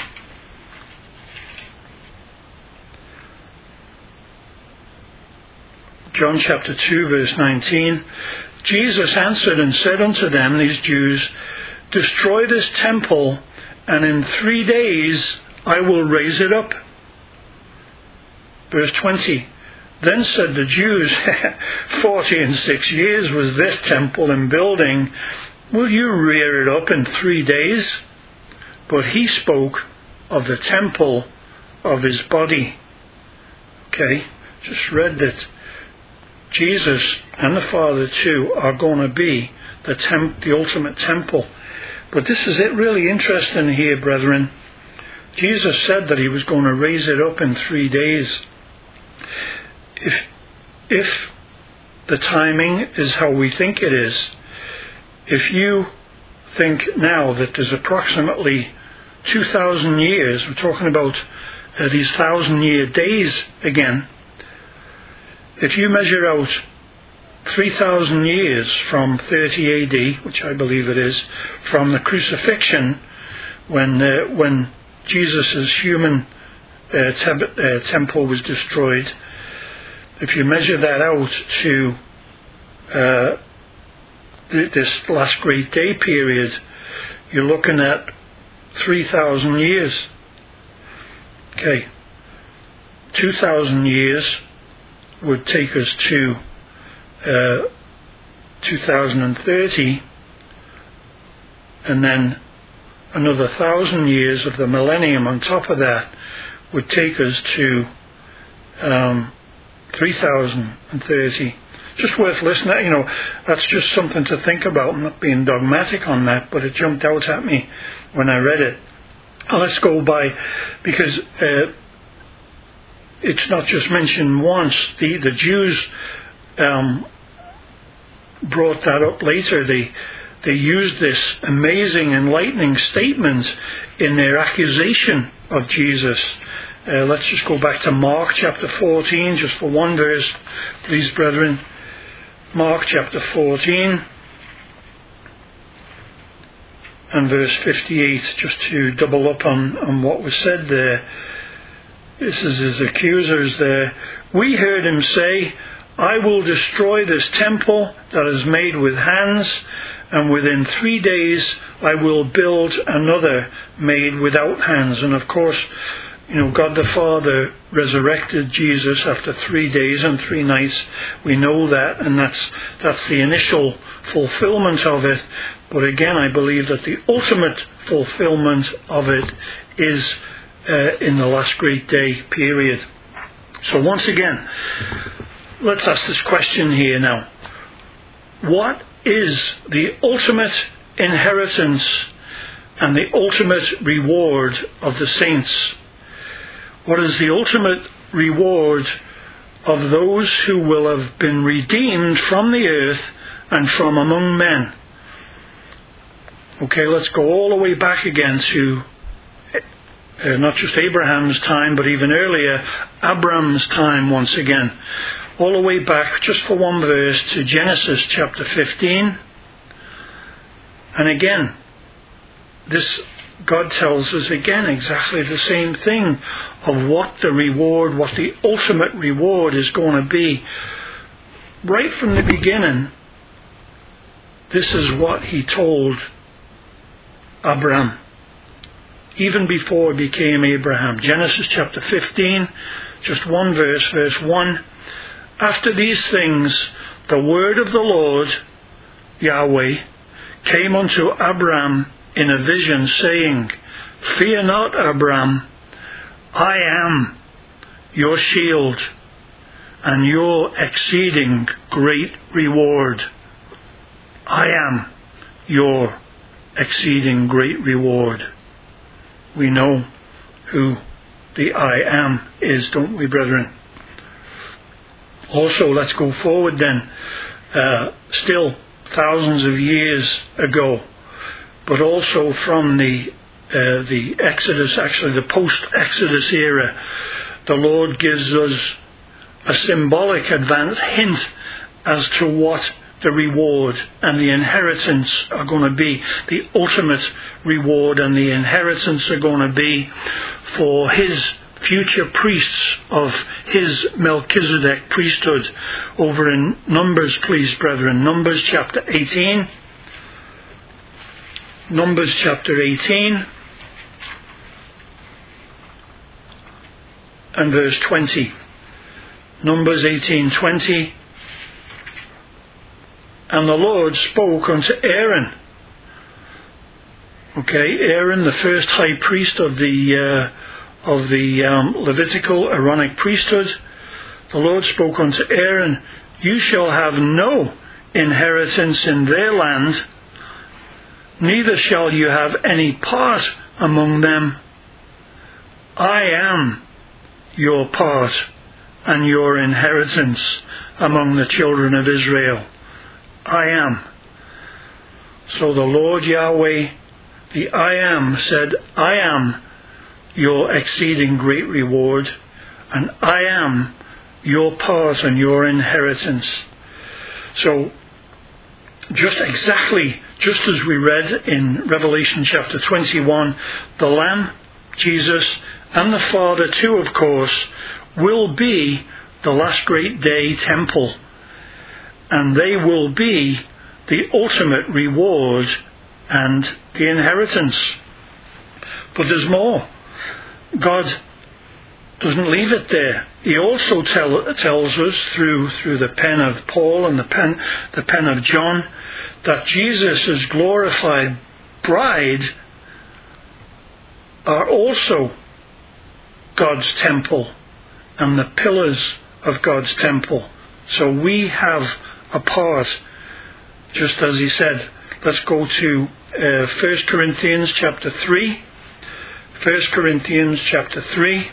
John chapter 2, verse 19. Jesus answered and said unto them, these Jews, destroy this temple, and in 3 days I will raise it up. Verse 20. Then said the Jews, 46 years was this temple in building. Will you rear it up in 3 days? But he spoke of the temple of his body. Okay, just read that Jesus and the Father too are going to be the ultimate temple. But this is it really interesting here, brethren. Jesus said that he was going to raise it up in 3 days. If the timing is how we think it is, if you think now that there's approximately 2,000 years, we're talking about these 1,000-year days again, if you measure out 3,000 years from 30 AD, which I believe it is, from the crucifixion, when Jesus' human temple was destroyed, if you measure that out to this last great day period, you're looking at 3,000 years. Okay, 2,000 years would take us to 2030, and then another 1,000 years of the millennium on top of that would take us to 3030. Just worth listening. That's just something to think about. I'm not being dogmatic on that, but it jumped out at me when I read it. And let's go by, because it's not just mentioned once. The Jews brought that up later. They used this amazing, enlightening statement in their accusation of Jesus. Let's just go back to Mark chapter 14, just for one verse, please, brethren. Mark chapter 14 and verse 58, just to double up on what was said there. This is his accusers there. We heard him say, I will destroy this temple that is made with hands, and within 3 days I will build another made without hands. And of course, God the Father resurrected Jesus after 3 days and 3 nights. We know that, and that's the initial fulfillment of it. But again, I believe that the ultimate fulfillment of it is in the last great day period. So once again, let's ask this question here now. What is the ultimate inheritance and the ultimate reward of the saints? What is the ultimate reward of those who will have been redeemed from the earth and from among men? Okay, let's go all the way back again to not just Abraham's time, but even earlier, Abram's time once again. All the way back, just for one verse, to Genesis chapter 15. And again, this God tells us again exactly the same thing of what the reward, what the ultimate reward is going to be. Right from the beginning, this is what he told Abram, even before he became Abraham. Genesis chapter 15, just one verse, verse 1. After these things, the word of the Lord, Yahweh, came unto Abram in a vision, saying, Fear not, Abram, I am your shield and your exceeding great reward. I am your exceeding great reward. We know who the I am is, don't we, brethren? Also, let's go forward then, still thousands of years ago, but also from the Exodus, actually the post-Exodus era, the Lord gives us a symbolic advance hint as to what the reward and the inheritance are going to be. The ultimate reward and the inheritance are going to be for his future priests of his Melchizedek priesthood. Over in Numbers, please, brethren. Numbers chapter 18. Numbers chapter 18 and verse 20. Numbers 18:20. And the Lord spoke unto Aaron. Okay, Aaron, the first high priest of the Levitical Aaronic priesthood. The Lord spoke unto Aaron, You shall have no inheritance in their land, neither shall you have any part among them. I am your part and your inheritance among the children of Israel. I am. So the Lord Yahweh, the I am, said, I am your exceeding great reward, and I am your part and your inheritance. So, just as we read in Revelation chapter 21, the Lamb, Jesus, and the Father too, of course, will be the last great day temple. And they will be the ultimate reward and the inheritance. But there's more. God doesn't leave it there. He also tells us through the pen of Paul and the pen of John that Jesus' glorified bride are also God's temple and the pillars of God's temple. So we have a part, just as he said. Let's go to 1 Corinthians chapter 3. 1 Corinthians chapter 3.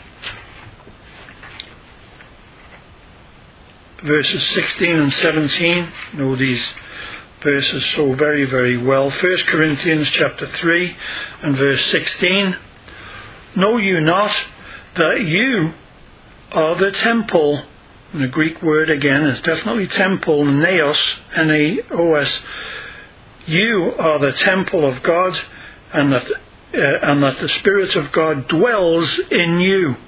Verses 16 and 17. You know these verses so very, very well. 1 Corinthians chapter 3 and verse 16. Know you not that you are the temple, and the Greek word again is definitely temple, naos, N-A-O-S. You are the temple of God, and that the Spirit of God dwells in you.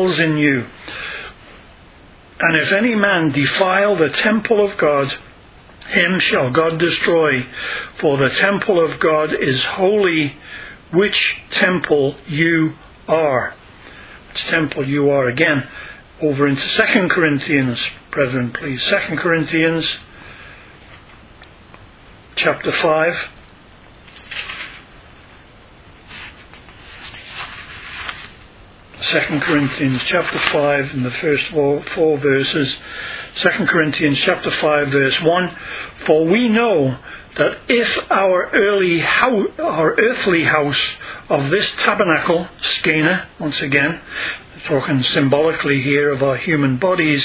And if any man defile the temple of God, him shall God destroy. For the temple of God is holy, which temple you are. Which temple you are. Again, over into 2 Corinthians, brethren, please. 2 Corinthians chapter 5. 2 Corinthians chapter 5 in the first four verses. 2 Corinthians chapter 5 verse 1. For we know that if our earthly house of this tabernacle, skena, once again, talking symbolically here of our human bodies,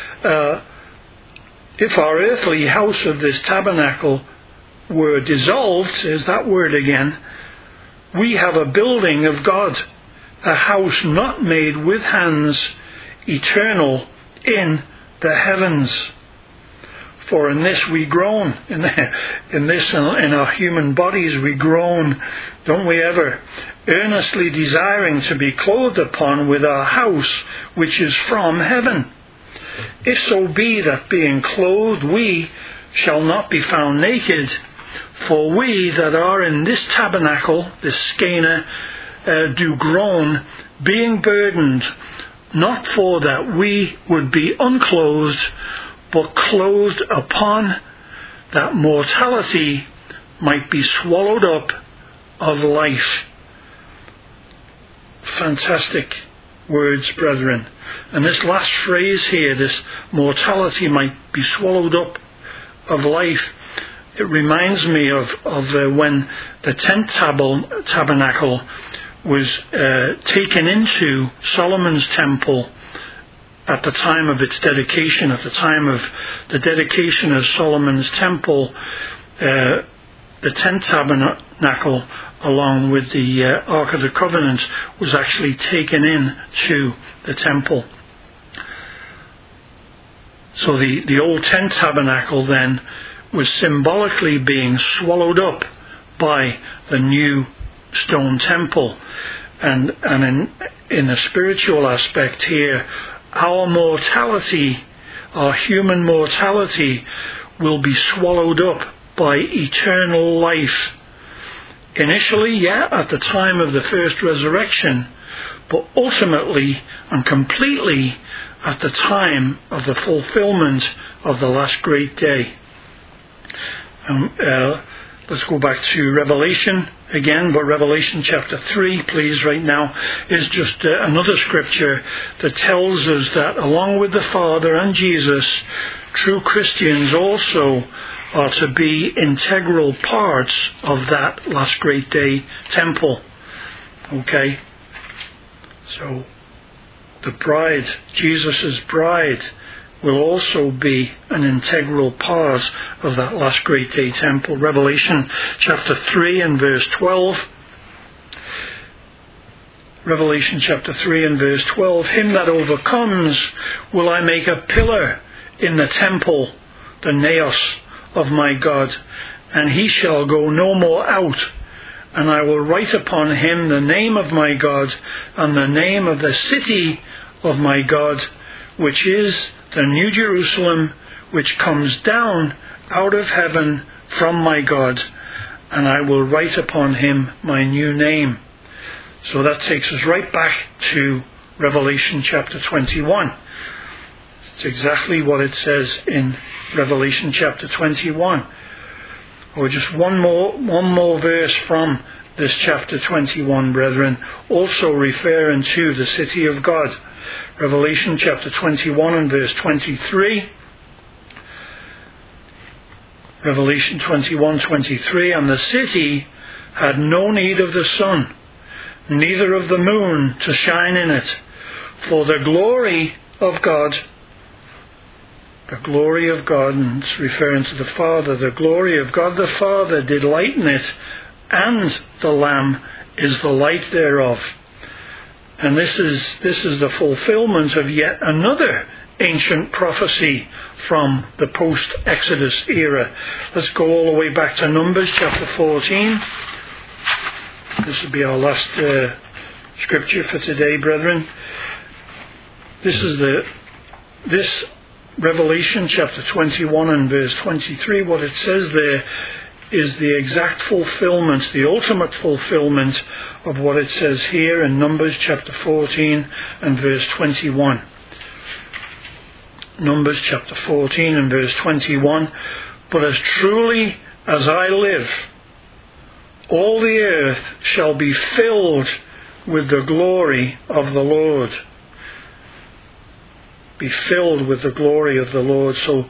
if our earthly house of this tabernacle were dissolved, is that word again, we have a building of God, a house not made with hands, eternal in the heavens. For in this we groan, in our human bodies we groan, don't we ever, earnestly desiring to be clothed upon with our house which is from heaven. If so be that being clothed we shall not be found naked, for we that are in this tabernacle, this skena, do groan, being burdened, not for that we would be unclothed, but clothed upon, that mortality might be swallowed up of life. Fantastic words, brethren. And this last phrase here, this mortality might be swallowed up of life, it reminds me of when the tent tabernacle was taken into Solomon's temple at the time of its dedication. At the time of the dedication of Solomon's temple, the tent tabernacle, along with the Ark of the Covenant, was actually taken in to the temple. So the old tent tabernacle then was symbolically being swallowed up by the new stone temple. And in a spiritual aspect here, our mortality, our human mortality, will be swallowed up by eternal life. Initially, at the time of the first resurrection, but ultimately and completely at the time of the fulfillment of the last great day. Let's go back to Revelation again, but Revelation chapter 3, please, right now, is just another scripture that tells us that along with the Father and Jesus, true Christians also are to be integral parts of that last great day temple. Okay? So, the bride, Jesus' bride, will also be an integral part of that last great day temple. Revelation chapter 3 and verse 12. Revelation chapter 3 and verse 12, him that overcomes will I make a pillar in the temple, the naos of my God, and he shall go no more out. And I will write upon him the name of my God, and the name of the city of my God, which is the New Jerusalem, which comes down out of heaven from my God, and I will write upon him my new name. So that takes us right back to Revelation chapter 21. It's exactly what it says in Revelation chapter 21. Or just one more verse from this chapter 21, brethren, also referring to the city of God. Revelation chapter 21 and verse 23. Revelation 21:23, and the city had no need of the sun, neither of the moon to shine in it, for the glory of God, and it's referring to the Father, the glory of God the Father did lighten it, and the Lamb is the light thereof. And this is the fulfillment of yet another ancient prophecy from the post-Exodus era. Let's go all the way back to Numbers chapter 14. This will be our last scripture for today, brethren. This Revelation chapter 21 and verse 23, what it says there is the exact fulfillment, the ultimate fulfillment of what it says here in Numbers chapter 14 and verse 21. Numbers chapter 14 and verse 21, but as truly as I live, all the earth shall be filled with the glory of the Lord. Be filled with the glory of the Lord. So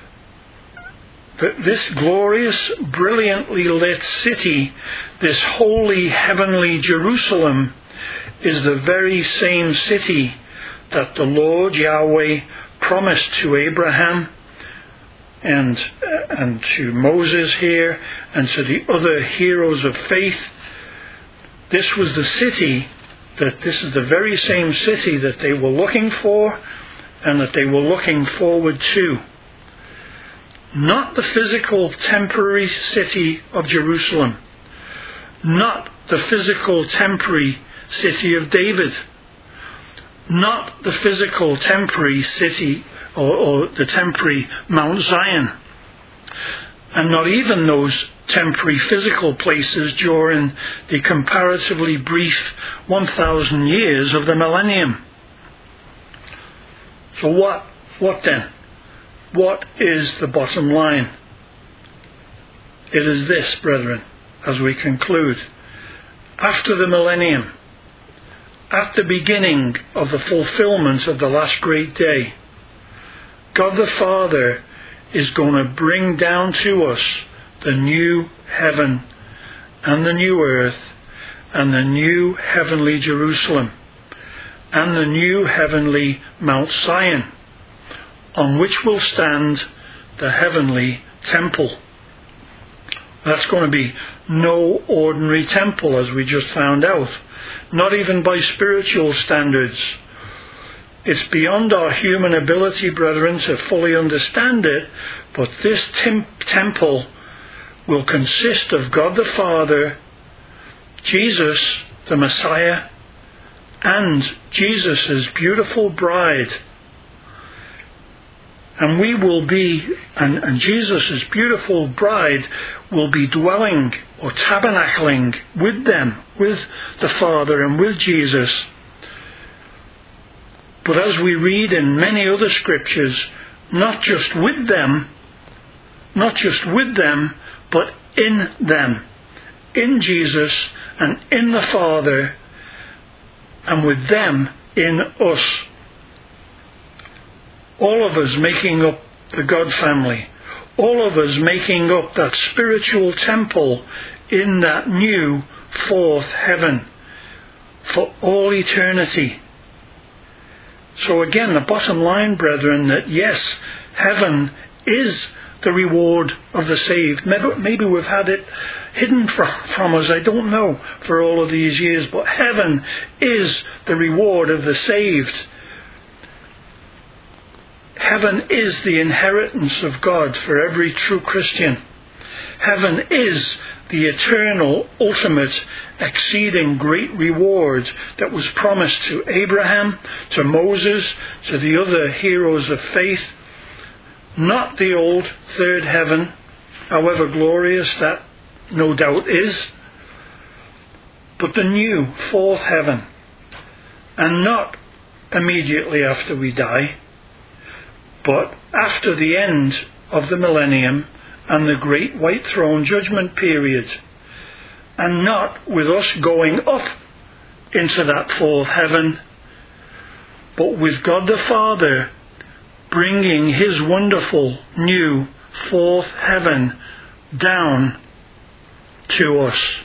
this glorious, brilliantly lit city, this holy heavenly Jerusalem, is the very same city that the Lord Yahweh promised to Abraham and to Moses here and to the other heroes of faith. This was the city this is the very same city that they were looking for and that they were looking forward to. Not the physical temporary city of Jerusalem, not the physical temporary city of David, not the physical temporary city or the temporary Mount Zion, and not even those temporary physical places during the comparatively brief 1,000 years of the millennium. So what then? What is the bottom line? It is this, brethren, as we conclude. After the millennium, at the beginning of the fulfillment of the last great day, God the Father is going to bring down to us the new heaven and the new earth and the new heavenly Jerusalem and the new heavenly Mount Zion, on which will stand the heavenly temple. That's going to be no ordinary temple, as we just found out, not even by spiritual standards. It's beyond our human ability, brethren, to fully understand it, but this temple will consist of God the Father, Jesus, the Messiah, and Jesus' beautiful bride. And we will be, and Jesus' beautiful bride will be dwelling or tabernacling with them, with the Father and with Jesus. But as we read in many other scriptures, not just with them, but in them, in Jesus and in the Father, and with them in us. All of us making up the God family. All of us making up that spiritual temple in that new fourth heaven for all eternity. So again, the bottom line, brethren, that yes, heaven is the reward of the saved. Maybe we've had it hidden from us, I don't know, for all of these years, but heaven is the reward of the saved. Heaven is the inheritance of God for every true Christian. Heaven is the eternal, ultimate, exceeding great reward that was promised to Abraham, to Moses, to the other heroes of faith. Not the old third heaven, however glorious that no doubt is, but the new fourth heaven, and not immediately after we die, but after the end of the millennium and the great white throne judgment period, and not with us going up into that fourth heaven, but with God the Father bringing his wonderful new fourth heaven down to us.